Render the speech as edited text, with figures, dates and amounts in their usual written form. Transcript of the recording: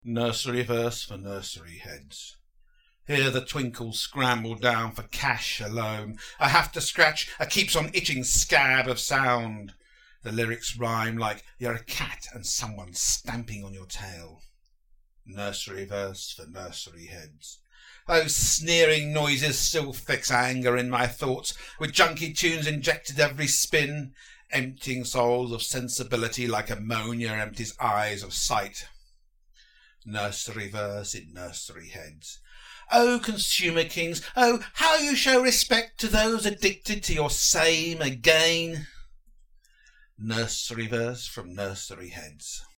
Nursery verse for nursery heads. Hear the twinkle scramble down for cash alone. I have to scratch a keeps on itching scab of sound. The lyrics rhyme like you're a cat and someone's stamping on your tail. Nursery verse for nursery heads. Those sneering noises still fix anger in my thoughts, with junky tunes injected every spin, emptying souls of sensibility like ammonia empties eyes of sight. Nursery verse in nursery heads. Oh, consumer kings, oh, how you show respect to those addicted to your same again. Nursery verse from nursery heads.